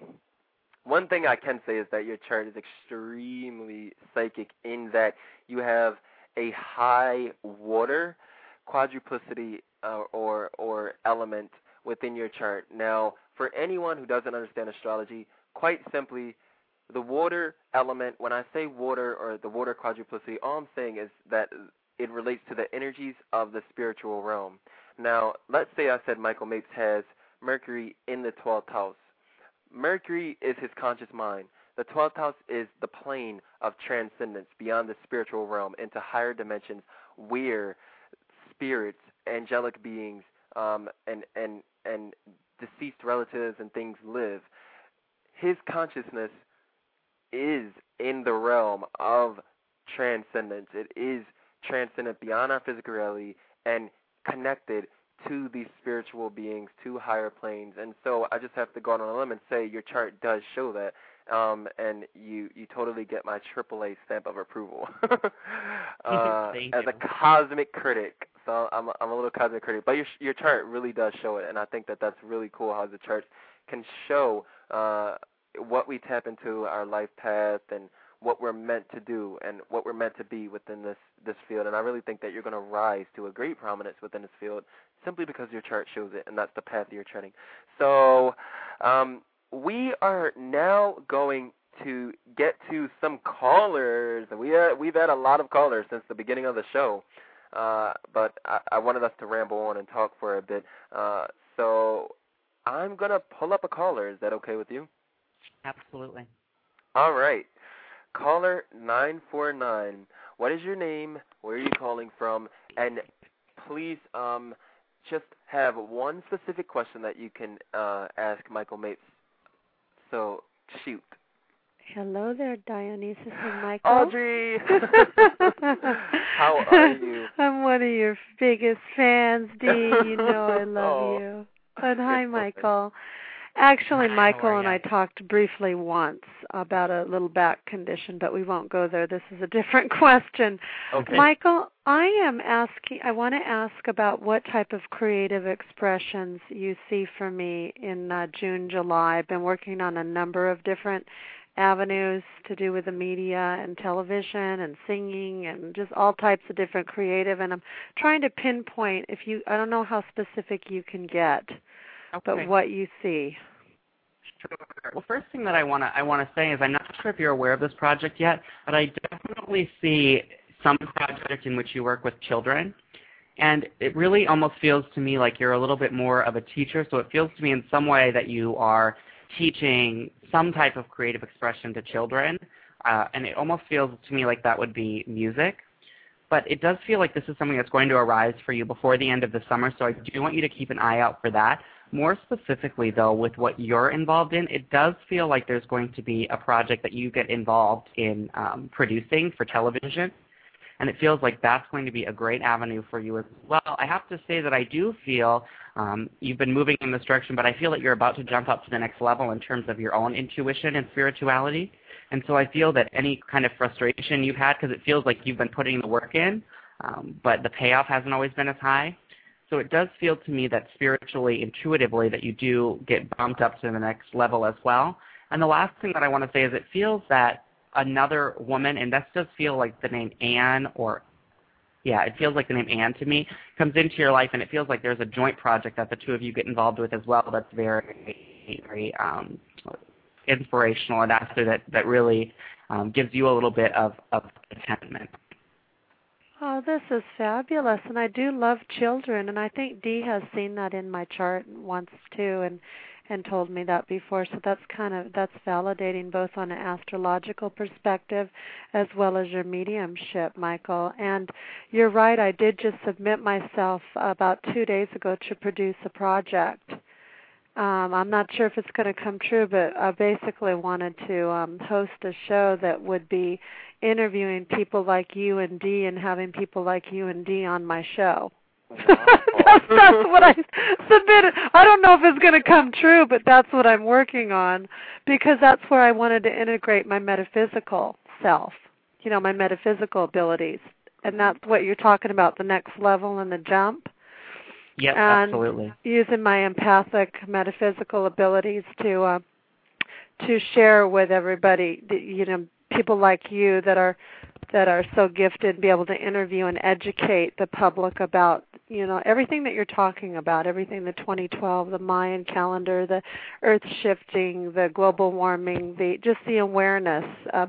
Speaker 3: one thing I can say is that your chart is extremely psychic in that you have a high water quadruplicity or element within your chart. Now, for anyone who doesn't understand astrology, quite simply, the water element, when I say water or the water quadruplicity, all I'm saying is that it relates to the energies of the spiritual realm. Now, let's say I said Michael Mapes has Mercury in the 12th house. Mercury is his conscious mind. The 12th house is the plane of transcendence beyond the spiritual realm into higher dimensions where spirits, angelic beings, and deceased relatives and things live. His consciousness is in the realm of transcendence. It is transcendent beyond our physical reality and connected to these spiritual beings, to higher planes. And so I just have to go out on a limb and say your chart does show that, and you totally get my AAA stamp of approval as a cosmic critic. So I'm a little cosmic critic, but your chart really does show it, and I think that that's really cool how the charts can show what we tap into our life path and what we're meant to do and what we're meant to be within this field. And I really think that you're going to rise to a great prominence within this field simply because your chart shows it, and that's the path you're treading. So we are now going to get to some callers. We've had a lot of callers since the beginning of the show, but I wanted us to ramble on and talk for a bit. So I'm going to pull up a caller. Is that okay with you?
Speaker 1: Absolutely.
Speaker 3: All right. Caller 949. What is your name? Where are you calling from? And please just have one specific question that you can ask Michael Mapes. So, shoot.
Speaker 4: Hello there, Dionysus and Michael.
Speaker 3: Audrey! How are you?
Speaker 4: I'm one of your biggest fans, Dee. You know I love you. And hi, Michael. Actually, Michael and I talked briefly once about a little back condition, but we won't go there. This is a different question.
Speaker 3: Okay.
Speaker 4: Michael, I want to ask about what type of creative expressions you see for me in June, July. I've been working on a number of different avenues to do with the media and television and singing and just all types of different creative, and I'm trying to pinpoint I don't know how specific you can get. Okay. But what you see.
Speaker 1: Sure. Well, first thing that I want to say is I'm not sure if you're aware of this project yet, but I definitely see some project in which you work with children, and it really almost feels to me like you're a little bit more of a teacher. So it feels to me in some way that you are teaching some type of creative expression to children, and it almost feels to me like that would be music. But it does feel like this is something that's going to arise for you before the end of the summer, so I do want you to keep an eye out for that. More specifically, though, with what you're involved in, it does feel like there's going to be a project that you get involved in producing for television, and it feels like that's going to be a great avenue for you as well. I have to say that I do feel you've been moving in this direction, but I feel that you're about to jump up to the next level in terms of your own intuition and spirituality. And so I feel that any kind of frustration you've had, because it feels like you've been putting the work in, but the payoff hasn't always been as high. So it does feel to me that spiritually, intuitively, that you do get bumped up to the next level as well. And the last thing that I want to say is it feels that another woman, and that does feel like the name Anne, it feels like the name Anne to me, comes into your life, and it feels like there's a joint project that the two of you get involved with as well that's very, very inspirational, and that really gives you a little bit of contentment.
Speaker 4: Oh, this is fabulous, and I do love children, and I think Dee has seen that in my chart once too, and told me that before. So that's validating both on an astrological perspective as well as your mediumship, Michael. And you're right, I did just submit myself about 2 days ago to produce a project. I'm not sure if it's going to come true, but I basically wanted to host a show that would be interviewing people like you and Dee and having people like you and Dee on my show.
Speaker 3: Wow.
Speaker 4: that's what I submitted. I don't know if it's going to come true, but that's what I'm working on because that's where I wanted to integrate my metaphysical self, my metaphysical abilities. And that's what you're talking about, the next level and the jump.
Speaker 1: Yes,
Speaker 4: and
Speaker 1: absolutely.
Speaker 4: Using my empathic metaphysical abilities to share with everybody, people like you that are so gifted, be able to interview and educate the public about everything that you're talking about, everything, the 2012, the Mayan calendar, the earth shifting, the global warming, just the awareness,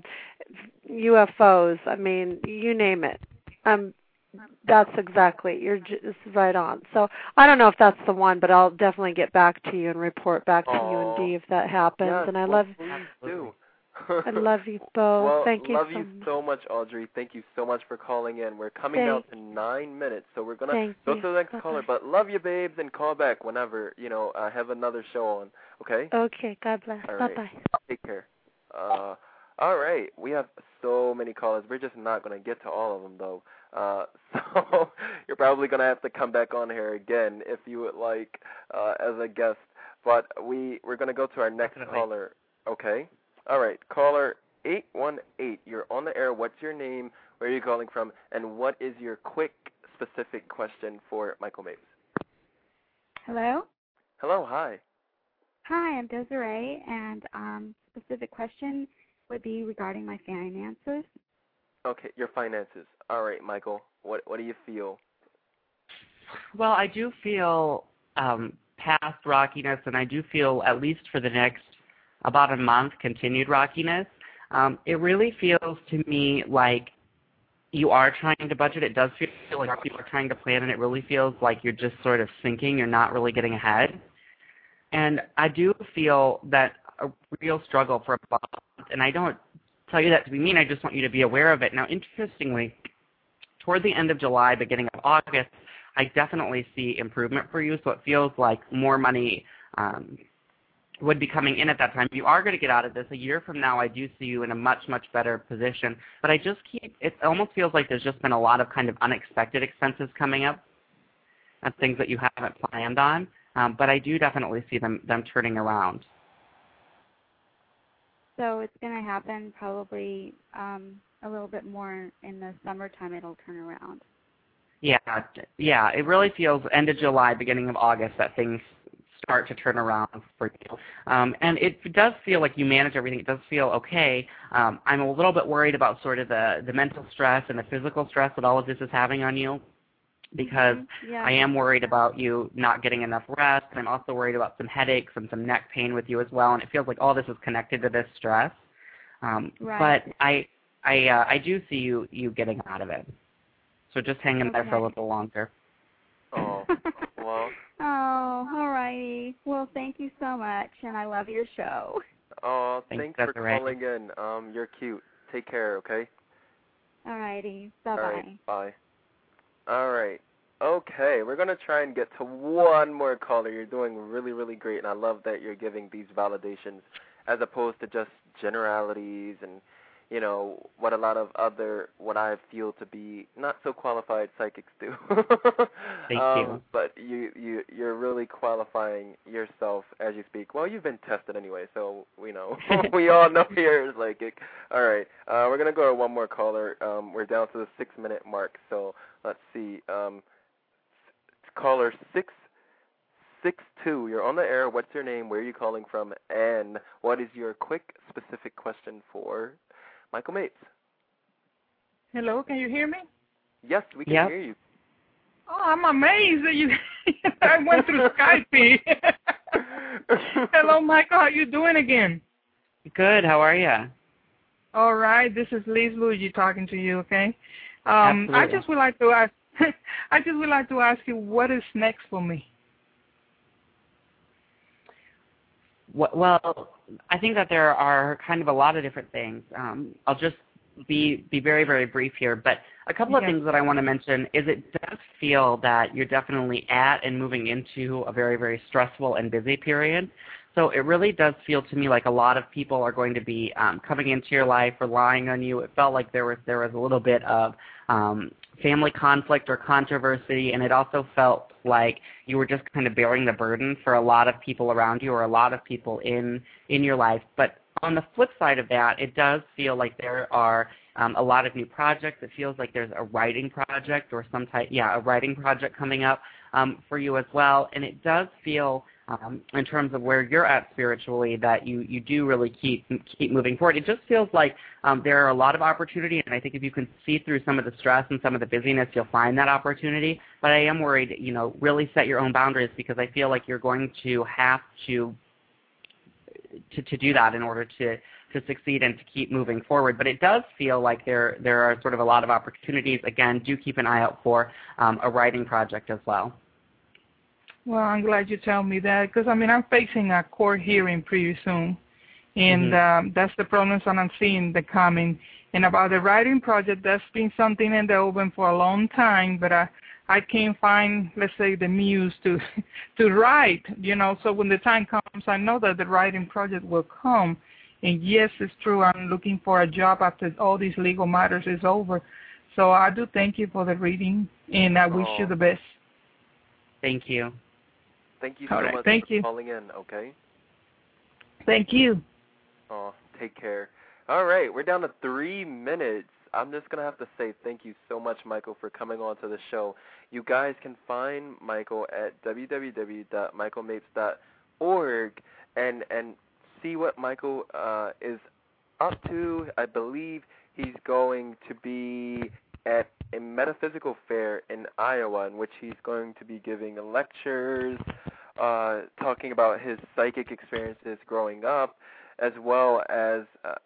Speaker 4: UFOs, I mean, you name it. That's exactly, you're just right on. So I don't know if that's the one, but I'll definitely get back to you and report back to you and Dee if that happens.
Speaker 3: Yes,
Speaker 4: and I love
Speaker 3: do.
Speaker 4: I love you both.
Speaker 3: Well,
Speaker 4: Thank you.
Speaker 3: Love you so much, Audrey. Thank you so much for calling in. We're coming down to 9 minutes, so we're gonna go to the next caller. But love you, babes, and call back whenever I have another show on. Okay.
Speaker 4: Okay. God bless.
Speaker 3: All right.
Speaker 4: Bye-bye.
Speaker 3: Take care. All right. We have so many callers. We're just not gonna get to all of them though. So you're probably gonna have to come back on here again if you would like as a guest. But we're gonna go to our next caller. Okay. All right, caller 818, you're on the air. What's your name? Where are you calling from? And what is your quick, specific question for Michael Mapes?
Speaker 5: Hello?
Speaker 3: Hello, hi.
Speaker 5: Hi, I'm Desiree, and specific question would be regarding my finances.
Speaker 3: Okay, your finances. All right, Michael, what do you feel?
Speaker 1: Well, I do feel past rockiness, and I do feel, at least for the next about a month, continued rockiness. It really feels to me like you are trying to budget. It does feel like people are trying to plan, and it really feels like you're just sort of sinking. You're not really getting ahead. And I do feel that a real struggle for about a month, and I don't tell you that to be mean. I just want you to be aware of it. Now, interestingly, toward the end of July, beginning of August, I definitely see improvement for you, so it feels like more money would be coming in at that time. You are going to get out of this. A year from now, I do see you in a much, much better position. But it almost feels like there's just been a lot of kind of unexpected expenses coming up and things that you haven't planned on. But I do definitely see them turning around.
Speaker 5: So it's going to happen probably a little bit more in the summertime. It'll turn around.
Speaker 1: Yeah. It really feels end of July, beginning of August that things start to turn around for you. And it does feel like you manage everything. It does feel okay. I'm a little bit worried about sort of the mental stress and the physical stress that all of this is having on you, because I am worried about you not getting enough rest. And I'm also worried about some headaches and some neck pain with you as well. And it feels like all this is connected to this stress.
Speaker 5: Right.
Speaker 1: But I do see you getting out of it. So just hang in there for a little longer.
Speaker 3: Oh, well.
Speaker 5: Oh, all righty. Well, thank you so much, and I love your show.
Speaker 3: Oh, thanks for
Speaker 1: Desiree.
Speaker 3: calling in. You're cute. Take care, okay?
Speaker 5: All righty. Bye-bye.
Speaker 3: All right, bye. All right. Okay, we're going to try and get to one more caller. You're doing really, really great, and I love that you're giving these validations as opposed to just generalities and, what I feel to be not so qualified psychics do.
Speaker 1: Thank you.
Speaker 3: But you're really qualifying yourself as you speak. Well, you've been tested anyway, so we know. We all know you're psychic. All right, we're going to go to one more caller. We're down to the 6-minute mark, so let's see. Caller 662, you're on the air. What's your name? Where are you calling from? And what is your quick, specific question for Michael Mapes?
Speaker 6: Hello, can you hear me?
Speaker 3: Yes, we can hear you.
Speaker 6: Oh, I'm amazed that you. I went through Skype. Hello, Michael. How you doing again?
Speaker 1: Good. How are you?
Speaker 6: All right. This is Liz Luigi talking to you. Okay.
Speaker 1: Absolutely.
Speaker 6: I just would like to ask. I just would like to ask you what is next for me.
Speaker 1: Well, I think that there are kind of a lot of different things. I'll just be very, very brief here, but a couple of things that I want to mention is it does feel that you're definitely at and moving into a very, very stressful and busy period. So it really does feel to me like a lot of people are going to be coming into your life, relying on you. It felt like there was a little bit of family conflict or controversy, and it also felt like you were just kind of bearing the burden for a lot of people around you or a lot of people in your life. But on the flip side of that, it does feel like there are a lot of new projects. It feels like there's a writing project or a writing project coming up for you as well. And it does feel, in terms of where you're at spiritually, that you do really keep moving forward. It just feels like there are a lot of opportunity, and I think if you can see through some of the stress and some of the busyness, you'll find that opportunity. But I am worried, really set your own boundaries, because I feel like you're going to have to do that in order to succeed and to keep moving forward. But it does feel like there are sort of a lot of opportunities. Again, do keep an eye out for a writing project as well.
Speaker 6: Well, I'm glad you tell me that, because, I'm facing a court hearing pretty soon, and that's the problems that I'm seeing that coming. And about the writing project, that's been something in the open for a long time, but I can't find, let's say, the muse to write, so when the time comes, I know that the writing project will come. And yes, it's true, I'm looking for a job after all these legal matters is over. So I do thank you for the reading, and I wish you the best.
Speaker 1: Thank you.
Speaker 3: Thank you so much for calling in, okay?
Speaker 6: Thank you.
Speaker 3: Oh, take care. All right, we're down to 3 minutes. I'm just going to have to say thank you so much, Michael, for coming on to the show. You guys can find Michael at www.michaelmapes.org and see what Michael is up to. I believe he's going to be at a metaphysical fair in Iowa, in which he's going to be giving lectures, talking about his psychic experiences growing up, as well as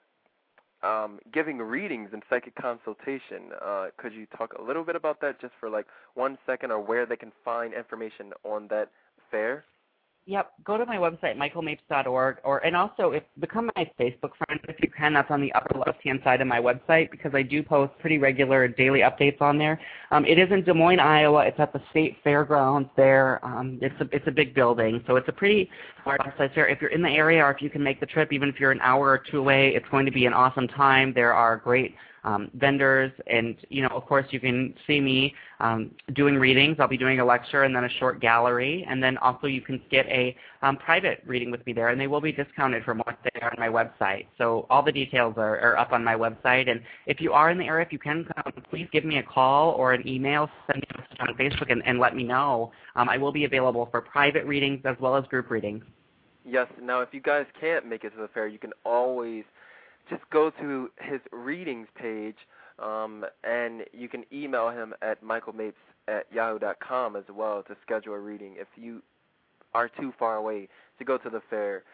Speaker 3: giving readings and psychic consultation. Could you talk a little bit about that just for 1 second, or where they can find information on that fair?
Speaker 1: Yep. Go to my website, michaelmapes.org, and also become my Facebook friend if you can. That's on the upper left-hand side of my website, because I do post pretty regular daily updates on there. It is in Des Moines, Iowa. It's at the State Fairgrounds there. It's a big building, so it's a pretty large size fair. If you're in the area, or if you can make the trip, even if you're an hour or two away, it's going to be an awesome time. There are great vendors, and of course you can see me doing readings. I'll be doing a lecture and then a short gallery, and then also you can get a private reading with me there, and they will be discounted from what they are on my website. So all the details are up on my website, and if you are in the area, if you can come, please give me a call or an email, send me a message on Facebook, and let me know. I will be available for private readings as well as group readings.
Speaker 3: Yes. Now, if you guys can't make it to the fair, you can always just go to his readings page, and you can email him at michaelmapes@yahoo.com as well to schedule a reading if you are too far away to go to the fair.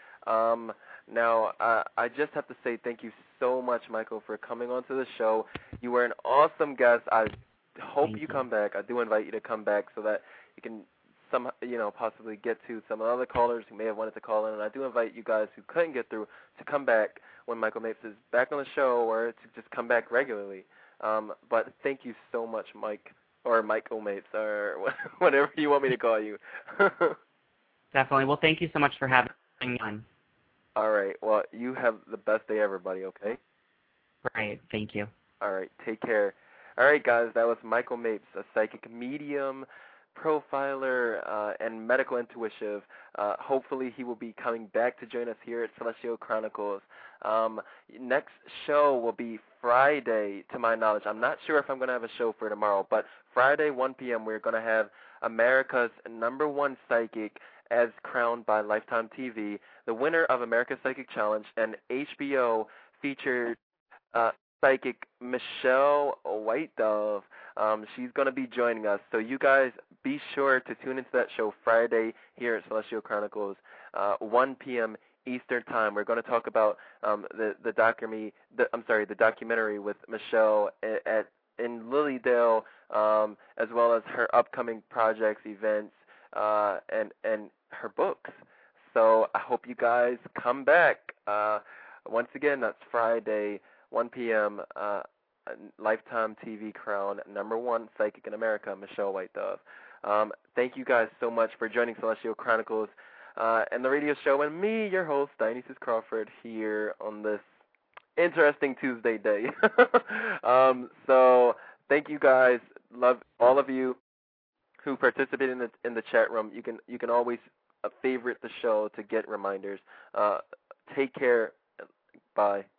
Speaker 3: Now, I just have to say thank you so much, Michael, for coming onto the show. You were an awesome guest. I hope you come back. I do invite you to come back so that you can possibly get to some other callers who may have wanted to call in. And I do invite you guys who couldn't get through to come back when Michael Mapes is back on the show, or to just come back regularly. But thank you so much, Mike, or Michael Mapes, or whatever you want me to call you.
Speaker 1: Definitely. Well, thank you so much for having me on.
Speaker 3: All right. Well, you have the best day ever, buddy, okay?
Speaker 1: Great. Thank you.
Speaker 3: All right. Take care. All right, guys. That was Michael Mapes, a psychic medium, profiler, and medical intuitive. Hopefully he will be coming back to join us here at Celestial Chronicles. Next show will be Friday, to my knowledge. I'm not sure if I'm going to have a show for tomorrow, but Friday, 1 p.m., we're going to have America's #1 psychic, as crowned by Lifetime TV, the winner of America's Psychic Challenge, and HBO featured psychic Michelle White Dove. She's going to be joining us. So you guys be sure to tune into that show Friday here at Celestial Chronicles, 1 p.m. Eastern Time. We're going to talk about the documentary with Michelle in Lilydale, as well as her upcoming projects, events, and her books. So I hope you guys come back. Once again, that's Friday, 1 p.m., Lifetime TV Crown, #1 psychic in America, Michelle White Dove. Thank you guys so much for joining Celestial Chronicles and the radio show, and me, your host, Dionysus Crawford, here on this interesting Tuesday day. So thank you guys. Love all of you who participated in the chat room. You can always favorite the show to get reminders. Take care. Bye.